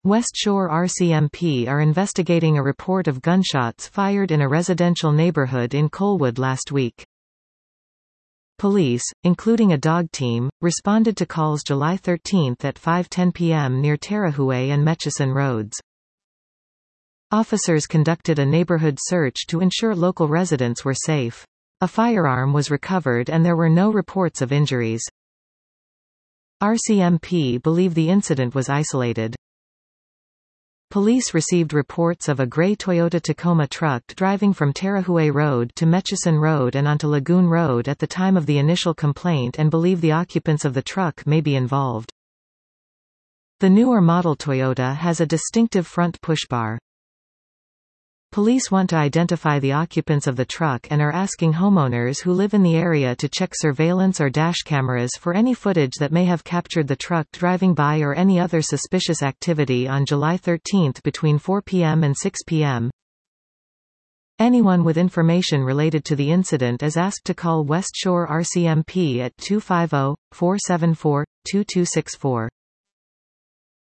West Shore RCMP are investigating a report of gunshots fired in a residential neighborhood in Colwood last week. Police, including a dog team, responded to calls July 13 at 5:10 p.m. near Tarahué and Mechison roads. Officers conducted a neighborhood search to ensure local residents were safe. A firearm was recovered and there were no reports of injuries. RCMP believe the incident was isolated. Police received reports of a gray Toyota Tacoma truck driving from Tarahué Road to Mechison Road and onto Lagoon Road at the time of the initial complaint and believe the occupants of the truck may be involved. The newer model Toyota has a distinctive front pushbar. Police want to identify the occupants of the truck and are asking homeowners who live in the area to check surveillance or dash cameras for any footage that may have captured the truck driving by or any other suspicious activity on July 13 between 4 p.m. and 6 p.m. Anyone with information related to the incident is asked to call West Shore RCMP at 250-474-2264.